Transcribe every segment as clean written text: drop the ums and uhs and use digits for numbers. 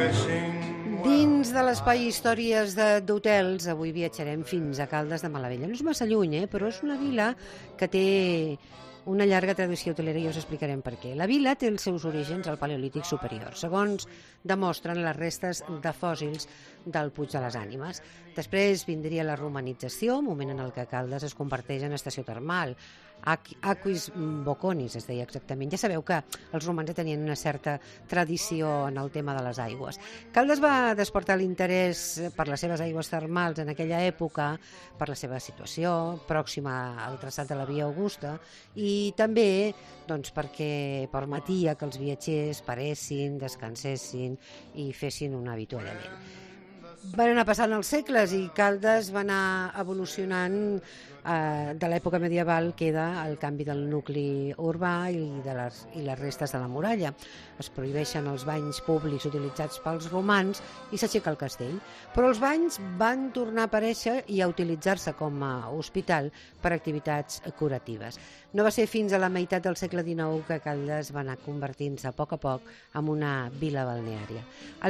Dins de l'espai Històries d'Hotels, avui viatjarem fins a Caldes de Malavella. No és massa lluny, però és una vila que té una llarga tradició hotelera i us explicarem per què. La vila té els seus orígens al Paleolític superior, segons demostren les restes de fòssils del Puig de les Ànimes. Després vindria la romanització, moment en el que Caldes es converteix en estació termal. Aquis Boconis es deia exactament. Ja sabeu que els romans tenien una certa tradició en el tema de les aigües. Caldes va despertar l'interès per les seves aigües termals en aquella època, per la seva situació pròxima al traçat de la Via Augusta, i també perquè permetia que els viatgers paressin, descansessin i fessin un avituallament. Van anar passant els segles i Caldes va anar evolucionant. De l'època medieval queda el canvi del nucli urbà i les restes de la muralla. Es prohibeixen els banys públics utilitzats pels romans i s'aixeca el castell. Però els banys van tornar a aparèixer i a utilitzar-se com a hospital per activitats curatives. No va ser fins a la meitat del segle XIX que Caldes va anar convertint-se a poc en una vila balneària. El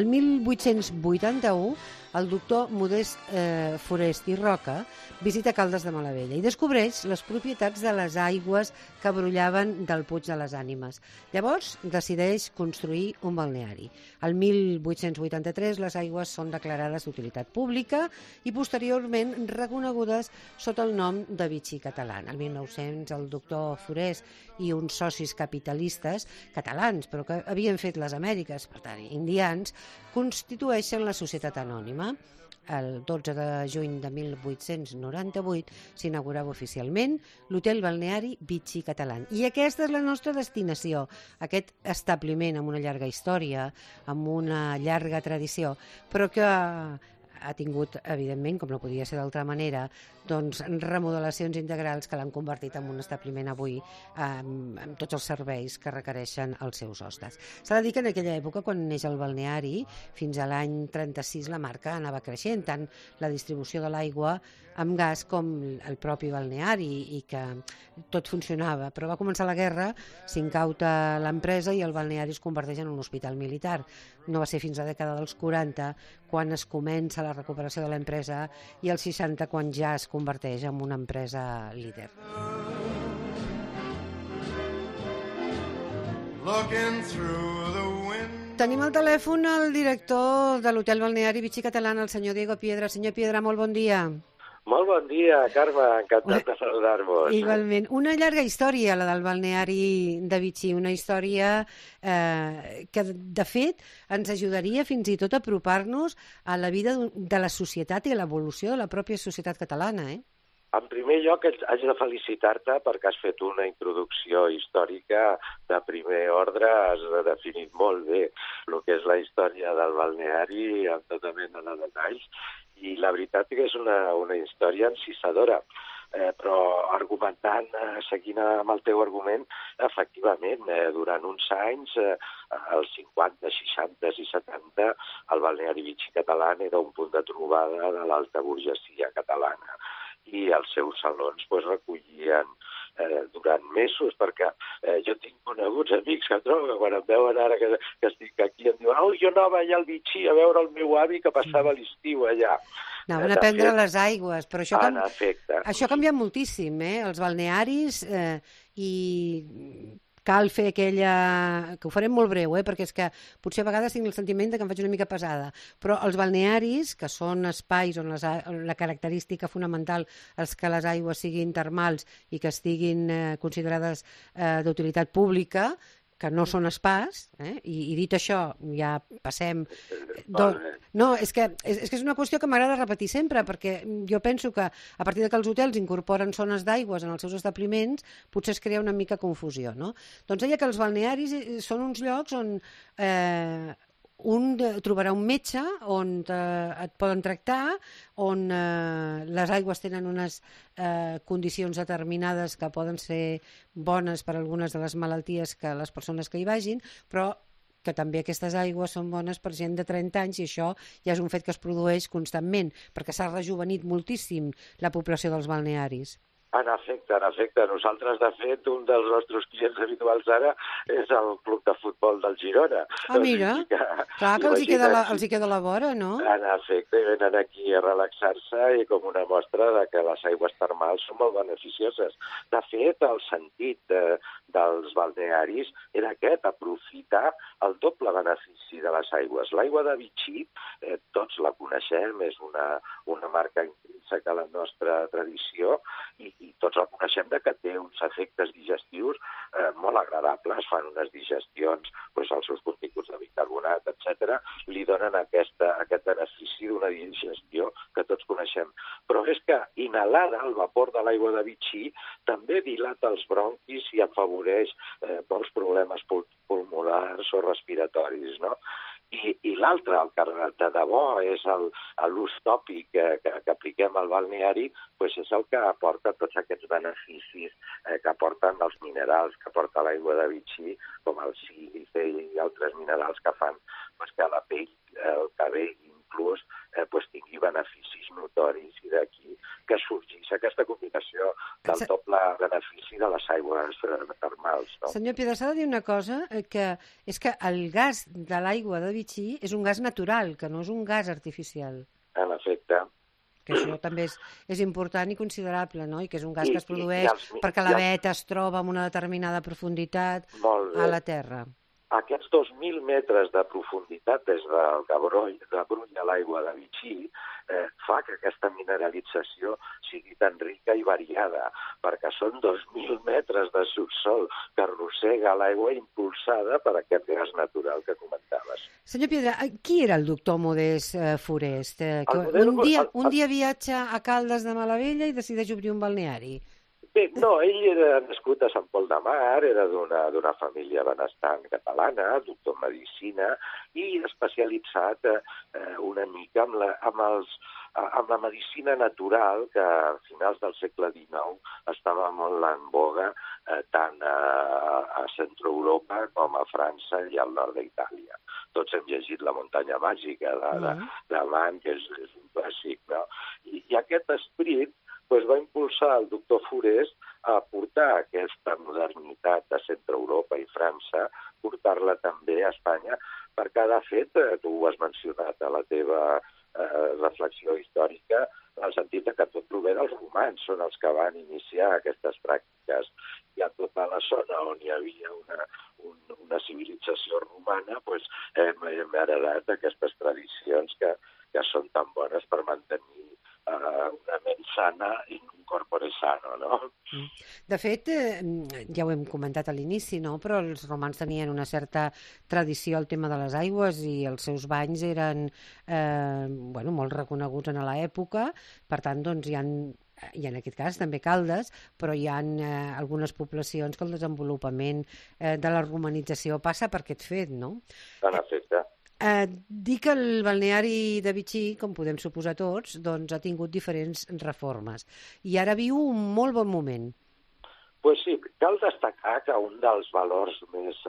1881, el doctor Modest Forest i Roca visita Caldes de Malavella i descobreix les propietats de les aigües que brollaven del Puig de les Ànimes. Llavors decideix construir un balneari. El 1883 les aigües són declarades d'utilitat pública i posteriorment reconegudes sota el nom de Vichy Catalan. El 1900 el doctor Forest i uns socis capitalistes catalans, però que havien fet les Amèriques, per tant, indians, constitueixen la Societat Anònima. El 12 de juny de 1898 s'inaugurava oficialment l'hotel balneari Vichy Catalan. I aquesta és la nostra destinació, aquest establiment amb una llarga història, amb una llarga tradició, però que ha tingut, evidentment, com no podia ser d'altra manera, remodelacions integrals que l'han convertit en un establiment avui amb tots els serveis que requereixen els seus hostes. S'ha de dir que en aquella època, quan neix el balneari, fins a l'any 36 la marca anava creixent, tant la distribució de l'aigua amb gas com el propi balneari, i que tot funcionava. Però va començar la guerra, s'incauta l'empresa i el balneari es converteix en un hospital militar. No va ser fins a la dècada dels 40 quan es comença la recuperació de l'empresa i als 60 quan ja es converteix en una empresa líder. Tenim al telèfon el director de l'hotel balneari Vichy Catalan, el senyor Diego Piedra. Senyor Piedra, molt bon dia. Molt bon dia, Carme, encantat de saludar-vos. Igualment. Una llarga història, la del balneari de Vichy, una història que, de fet, ens ajudaria fins i tot a apropar-nos a la vida de la societat i a l'evolució de la pròpia societat catalana, En primer lloc, haig de felicitar-te perquè has fet una introducció històrica de primer ordre, has definit molt bé el que és la història del balneari amb tota mena de detalls, i la veritat que és una història encisadora. Però argumentant, seguint amb el teu argument, efectivament, durant uns anys, als 50, 60 i 70, el balneari Vichy Catalan era un punt de trobada de l'alta burgesia catalana, i els seus salons recollien durant mesos, perquè jo tinc coneguts amics que trobo que quan em veuen ara que estic aquí em diuen jo anava allà al Vichy a veure el meu avi que passava l'estiu allà. Anaven a prendre les aigües, però això ha canviat moltíssim, els balnearis, i cal fer aquella... que ho farem molt breu, perquè és que potser a vegades tinc el sentiment que em faig una mica pesada, però els balnearis, que són espais on la característica fonamental és que les aigües siguin termals i que estiguin considerades d'utilitat pública, que no són spas, i dit això, ja passem... No, és que és una qüestió que m'agrada repetir sempre, perquè jo penso que a partir de que els hotels incorporen zones d'aigües en els seus establiments, potser es crea una mica confusió, no? Doncs deia que els balnearis són uns llocs on trobarà un metge, on et poden tractar, on les aigües tenen unes condicions determinades que poden ser bones per a algunes de les malalties que les persones que hi vagin, però que també aquestes aigües són bones per gent de 30 anys, i això ja és un fet que es produeix constantment, perquè s'ha rejuvenit moltíssim la població dels balnearis. En efecte. Nosaltres, de fet, un dels nostres clients habituals ara és el club de futbol del Girona. Mira, clar que els hi queda la vora, no? En efecte, venen aquí a relaxar-se i com una mostra de que les aigües termals són molt beneficioses. De fet, el sentit dels balnearis era aquest, aprofitar el doble benefici de les aigües. L'aigua de Vichy, tots la coneixem, és una marca intrínseca a la nostra tradició i tots la coneixem que té uns efectes digestius molt agradables, fan unes digestions, els seus continguts de bicarbonat, etc., li donen aquest benefici d'una digestió que tots coneixem. Però és que inhalada el vapor de l'aigua de Vichy també dilata els bronquis i afavoreix molts problemes pulmonars o respiratoris, no? I l'altre, el que de debò és l'ús tòpic que apliquem al balneari, és el que aporta tots aquests beneficis que aporten els minerals que aporta l'aigua de Vichy, com el sílice i altres minerals que fan que la pell, el cabell inclús, tingui beneficis notoris, i d'aquí que sorgís aquesta combinació del doble benefici de les aigües termals. No? Senyor Piedra, s'ha de dir una cosa, que és que el gas de l'aigua de Vichy és un gas natural, que no és un gas artificial. En efecte. Que això també és important i considerable, no? I que és un gas que es produeix perquè la veta es troba en una determinada profunditat a la terra. Aquests 2.000 metres de profunditat des del Cabroll a l'aigua de Vichy fa que aquesta mineralització sigui tan rica i variada, perquè són 2.000 metres de subsol que arrossega l'aigua impulsada per aquest gas natural que comentaves. Senyor Piedra, qui era el doctor Modest Forest? Un dia viatja a Caldes de Malavella i decideix obrir un balneari. Bé, no, ell era nascut a Sant Pol de Mar, era d'una família benestant catalana, doctor en medicina, i especialitzat una mica amb la medicina natural, que a finals del segle XIX estava molt en boga tant a Centroeuropa com a França i al nord d'Itàlia. Tots hem llegit La muntanya màgica de Mann, que és un clàssic, no? I aquest esperit va impulsar el doctor Forest a portar aquesta modernitat de Centroeuropa i França, portar-la també a Espanya, perquè, de fet, tu ho has mencionat a la teva reflexió històrica, en el sentit que tot prové dels romans, són els que van iniciar aquestes pràctiques. I a tota la zona on hi havia una civilització romana, hem heredat aquestes tradicions que són tan bones per mantenir una ment sana i un corpore sano, no? De fet, ja ho hem comentat a l'inici, no? Però els romans tenien una certa tradició al tema de les aigües i els seus banys eren molt reconeguts en l'època. Per tant, doncs, i en aquest cas també Caldes, però hi ha algunes poblacions que el desenvolupament de la romanització passa per aquest fet, no? En efecte. Dir que el balneari de Vichy, com podem suposar tots, doncs ha tingut diferents reformes i ara viu un molt bon moment. Pues sí, cal destacar que un dels valors més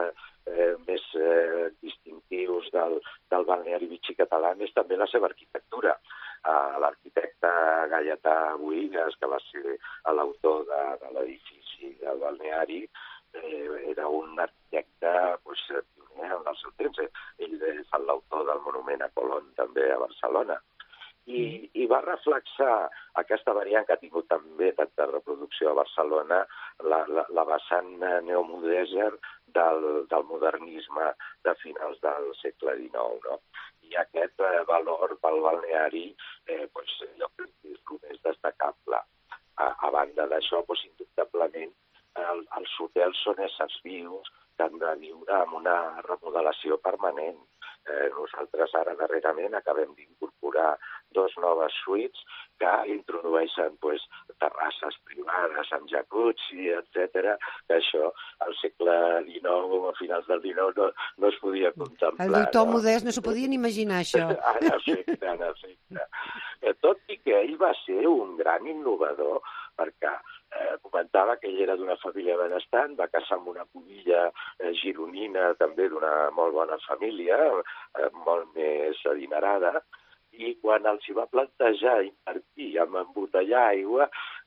distintius del balneari Vichy català és també la seva arquitectura. L'arquitecte Gaietà Bohigas, que va ser l'autor de l'edifici del balneari, era un arquitecte pioner en el seu temps. Ell és l'autor del monument a Colón, també a Barcelona. I va reflexar aquesta variant que ha tingut també tanta reproducció a Barcelona, la vessant neomodèsser del modernisme de finals del segle XIX, no? I aquest valor pel balneari jo crec que és el més destacable. A banda d'això, indubtablement, els hotels són éssers vius que han de viure amb una remodelació permanent. Nosaltres ara darrerament acabem d'incorporar 2 noves suites que introdueixen terrasses privades amb jacuzzi, etc. Que això al segle XIX o a finals del XIX no es podia contemplar. El doctor Modest no s'ho podia ni imaginar, això. En efecte. Tot i que ell va ser un gran innovador, perquè comentava que ell era d'una família benestant, va casar amb una pubilla gironina, també d'una molt bona família, molt més adinerada, i quan els hi va plantejar invertir en embotellar aigua,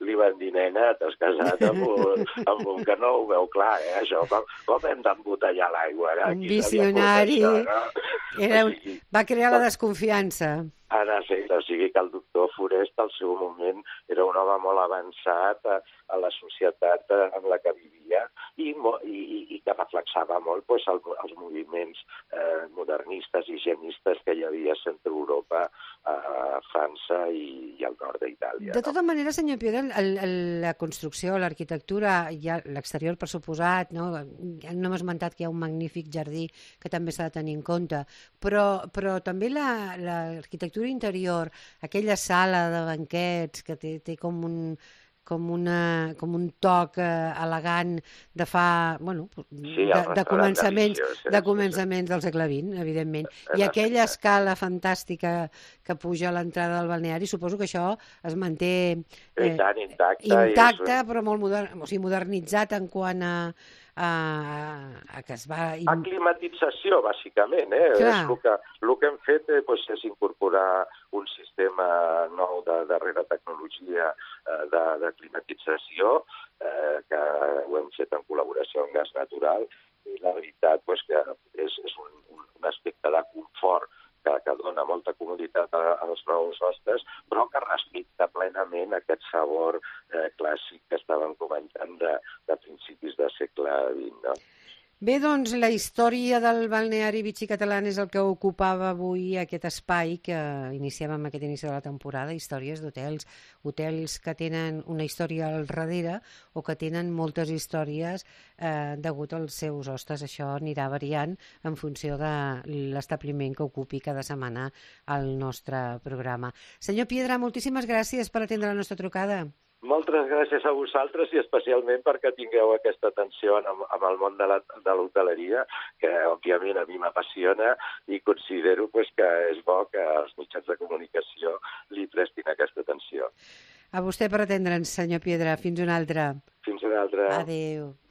li van dir, nena, t'has casat amb un que no ho veu clar, això, com hem d'embotellar l'aigua? Un visionari, va crear la desconfiança. Ara sí, o sigui que el doctor Forest al seu moment era un home molt avançat a la societat en la que vivia i que reflexava molt doncs, els moviments modernistes i higienistes que hi havia a Centre Europa, a França i al nord d'Itàlia. De tota manera, senyor Piedra, la construcció, l'arquitectura, ja l'exterior per suposat, no hem esmentat que hi ha un magnífic jardí que també s'ha de tenir en compte, però també l'arquitectura interior, aquella sala de banquets que té com un toc elegant de fa, bueno, de començaments del segle XX, evidentment. I aquella escala fantàstica que puja a l'entrada del balneari, suposo que això es manté intacte, però molt modernitzat en quant a que es va... Aclimatització, bàsicament. El que hem fet és incorporar un sistema nou de darrera tecnologia de climatització, que ho hem fet en col·laboració amb Gas Natural, i la veritat que és un aspecte de confort que dona molta comoditat als nous hostes, però que respecta plenament aquest sabor clàssic que estàvem comentant de principis del segle XX. No? Bé, doncs, la història del balneari Vichy Catalán és el que ocupava avui aquest espai que iniciem amb aquest inici de la temporada, històries d'hotels, hotels que tenen una història al darrere o que tenen moltes històries degut als seus hostes. Això anirà variant en funció de l'establiment que ocupi cada setmana el nostre programa. Senyor Piedra, moltíssimes gràcies per atendre la nostra trucada. Moltes gràcies a vosaltres i especialment perquè tingueu aquesta atenció amb el món de l'hoteleria, que òbviament a mi m'apassiona i considero que és bo que els mitjans de comunicació li prestin aquesta atenció. A vostè per atendre'ns, senyor Piedra. Fins una altra. Fins una altra. Adéu.